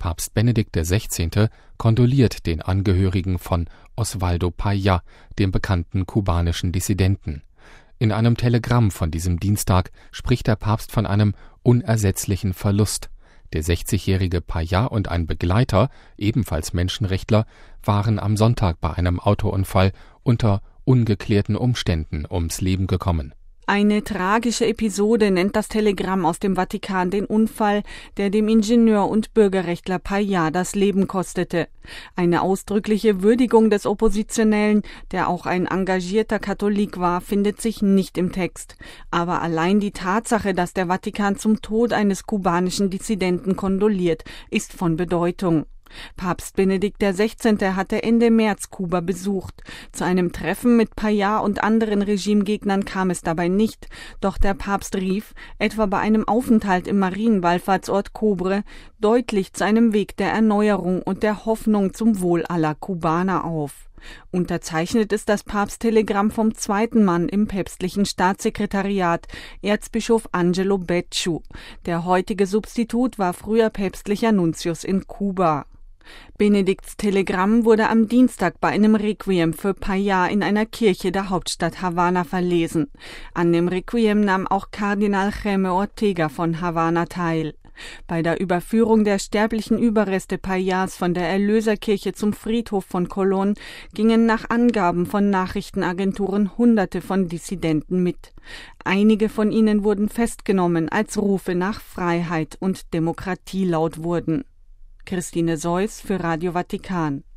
Papst Benedikt XVI. Kondoliert den Angehörigen von Osvaldo Payá, dem bekannten kubanischen Dissidenten. In einem Telegramm von diesem Dienstag spricht der Papst von einem unersetzlichen Verlust. Der 60-jährige Payá und ein Begleiter, ebenfalls Menschenrechtler, waren am Sonntag bei einem Autounfall unter ungeklärten Umständen ums Leben gekommen. Eine tragische Episode nennt das Telegramm aus dem Vatikan den Unfall, der dem Ingenieur und Bürgerrechtler Payá das Leben kostete. Eine ausdrückliche Würdigung des Oppositionellen, der auch ein engagierter Katholik war, findet sich nicht im Text. Aber allein die Tatsache, dass der Vatikan zum Tod eines kubanischen Dissidenten kondoliert, ist von Bedeutung. Papst Benedikt XVI. Hatte Ende März Kuba besucht. Zu einem Treffen mit Payá und anderen Regimegegnern kam es dabei nicht, doch der Papst rief, etwa bei einem Aufenthalt im Marienwallfahrtsort Cobre, deutlich zu einem Weg der Erneuerung und der Hoffnung zum Wohl aller Kubaner auf. Unterzeichnet ist das Papsttelegramm vom zweiten Mann im päpstlichen Staatssekretariat, Erzbischof Angelo Becciu. Der heutige Substitut war früher päpstlicher Nuntius in Kuba. Benedikts Telegramm wurde am Dienstag bei einem Requiem für Payá in einer Kirche der Hauptstadt Havanna verlesen. An dem Requiem nahm auch Kardinal Jaime Ortega von Havanna teil. Bei der Überführung der sterblichen Überreste Payás von der Erlöserkirche zum Friedhof von Colón gingen nach Angaben von Nachrichtenagenturen Hunderte von Dissidenten mit. Einige von ihnen wurden festgenommen, als Rufe nach Freiheit und Demokratie laut wurden. Christine Seuss für Radio Vatikan.